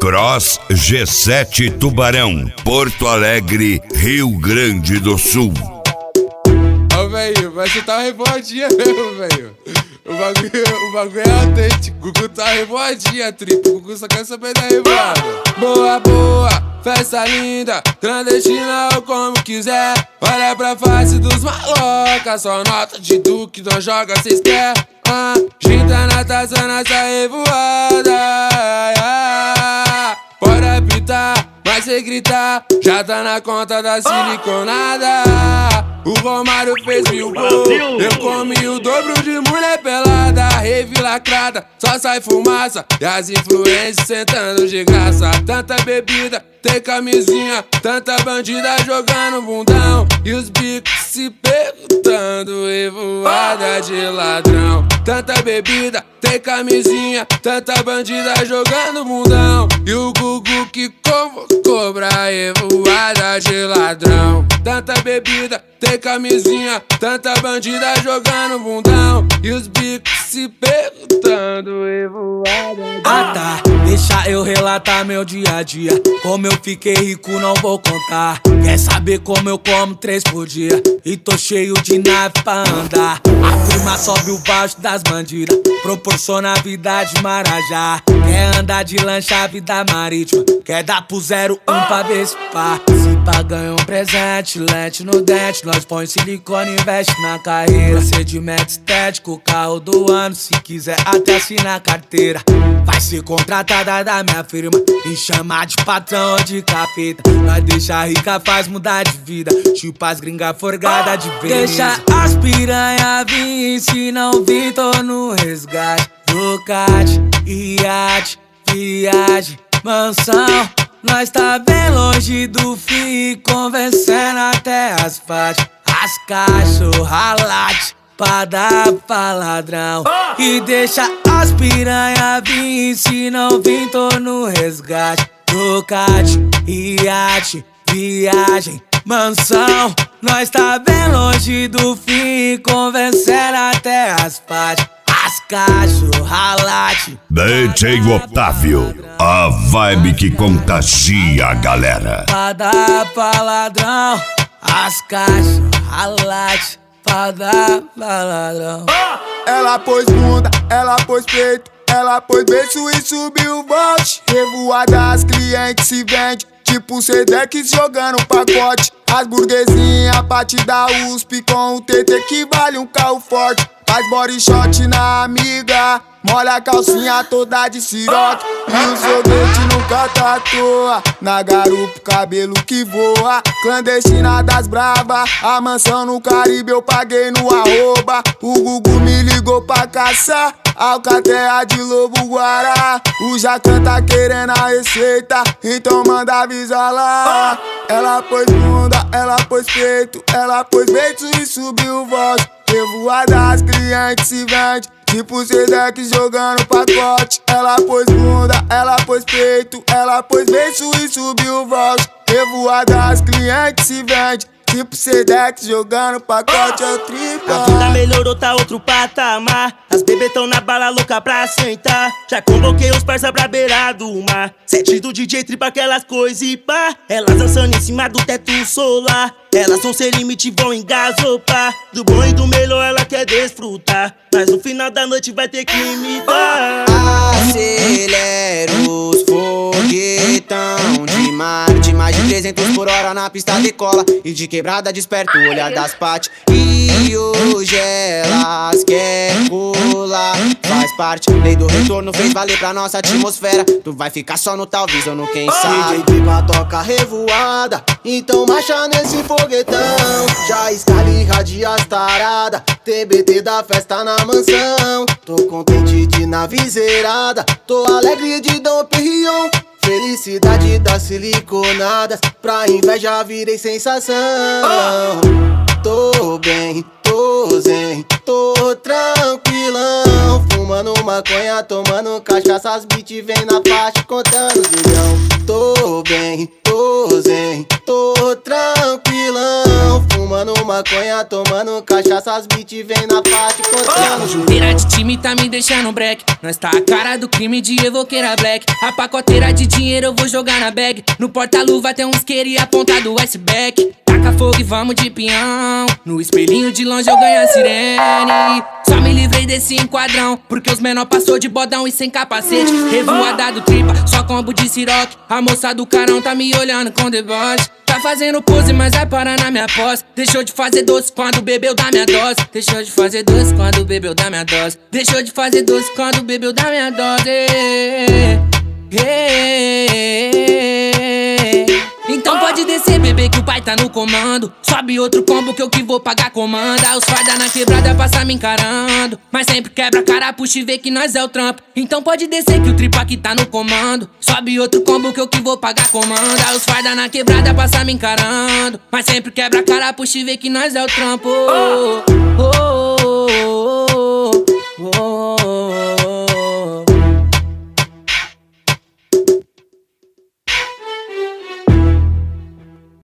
Cross G7 Tubarão, Porto Alegre, Rio Grande do Sul. Ó, velho, mas você tá revoadinha mesmo, velho. O bagulho é autêntico. Gugu tá revoadinha, tripo. Gugu só quer saber da revoada. Boa, boa, festa linda, clandestina ou como quiser. Olha pra face dos malocas, só nota de duque, não joga, cês quer. Ginta na taça nessa revoada. Pode apitar, mas cê gritar, já tá na conta da siliconada. O Romário fez 1000 gols, eu comi o dobro de mulher pelada. Rave lacrada, só sai fumaça, e as influências sentando de graça. Tanta bebida, tem camisinha, tanta bandida jogando bundão, e os bicos se perguntando, revoada de ladrão. Tanta bebida, tem camisinha, tanta bandida jogando bundão, e o Gugu que convocou pra revoada de ladrão. Tanta bebida, tem camisinha, tanta bandida jogando bundão, e os bicos se perguntando, revoada. Tá, deixa eu relatar meu dia a dia. Como eu fiquei rico não vou contar. Quer saber como eu como 3 por dia e tô cheio de nave pra andar. A prima sobe o baixo das bandidas, proporciona a vida de Marajá. Quer andar de lancha, vida marítima, quer dar pro 01 pra ver se pá. Se pá ganha um presente, lente no dente, nós põe silicone e investe na carreira. Procedimento estético, carro do ano, se quiser até assinar carteira. Vai ser contratada da minha firma, me chamar de patrão ou de capeta. Nós deixa rica, faz mudar de vida, tipo as gringas forgadas de vez. Deixa as piranha vir, se não vir tô no resgate. Ducati, iate, viagem, mansão. Nós tá bem longe do fim, convencendo até as faixas. As cachorra late pra dar pra ladrão. E deixa as piranha vir, se não vir tô no resgate. Ducati, iate, viagem, mansão. Nós tá bem longe do fim, convencendo até as faixas. As cachorra late. DJ Otávio, a vibe que contagia a galera. Pra dar pra ladrão, as cachorra late. Pra dar pra ladrão. Ela pôs bunda, ela pôs peito, ela pôs beijo e subiu o bote. Revoada, as clientes se vende, tipo Sedex jogando pacote. As burguesinhas parte da USP com o TT que vale um carro forte. Faz body shot na amiga, molha a calcinha toda de siroque. E o sorvete nunca tá à toa, na garupa cabelo que voa. Clandestina das brava, a mansão no Caribe eu paguei no arroba. O Gugu me ligou pra caçar alcateia de lobo guará. O Jacan tá querendo a receita, então manda avisar lá. Ela pôs bunda, ela pôs peito, ela pôs beijo e subiu voz. Revoada, as clientes se vende, tipo Sedex jogando pacote. Ela pôs bunda, ela pôs peito, ela pôs beijo e subiu voz. Revoada, as clientes se vende, tipo Sedex jogando pacote, é o tripa. A vida melhorou, tá outro patamar. As bebês tão na bala louca pra sentar. Já convoquei os parça pra beira do mar. Sete do DJ tripa aquelas coisas e pá. Elas dançando em cima do teto solar. Elas são sem limite, vão engasopar. Do bom e do melhor ela quer desfrutar, mas no final da noite vai ter que imitar. Acelera os foguetão de Marte, mais de 300 por hora na pista decola. E de quebrada desperta o olhar das pates. E hoje elas querem colar, faz parte, lei do retorno fez valer pra nossa atmosfera. Tu vai ficar só no talvez ou no quem sabe. DJ Tripa toca revoada, então marcha nesse foguetão. Já escala e irradia as tarada, TBT da festa na mansão. Tô contente de nave zerada, tô alegre de Dom Perignon. Felicidade das siliconadas, pra inveja virei sensação. Tô bem, tô tô zen, tô tranquilão. Fumando maconha, tomando cachaça, as beat vem na faixa contando os milhão. Tô bem, tô zen, tô tranquilão. Fumando maconha, tomando cachaça, as beat vem na faixa contando os milhão. Judeira de time tá me deixando break. Nós tá a cara do crime de evoqueira black. A pacoteira de dinheiro eu vou jogar na bag. No porta-luva tem um isqueiro e a ponta do iceberg. Taca fogo e vamos de peão. No espelhinho de longe eu ganho a sirene. Só me livrei desse enquadrão, porque os menor passou de bodão e sem capacete. Revoada do tripa, só combo de siroque. A moça do carão tá me olhando com deboche. Tá fazendo pose, mas vai parar na minha posse. Deixou de fazer doce quando bebeu da minha dose. Deixou de fazer doce quando bebeu da minha dose. Deixou de fazer doce quando bebeu da minha dose. Então pode descer, bebê, que o pai tá no comando. Sobe outro combo que eu que vou pagar comanda. Os farda na quebrada passa me encarando, mas sempre quebra a cara, puxa e vê que nós é o trampo. Então pode descer que o tripa aqui tá no comando. Sobe outro combo que eu que vou pagar comanda. Os farda na quebrada passa me encarando, mas sempre quebra a cara, puxa e vê que nós é o trampo.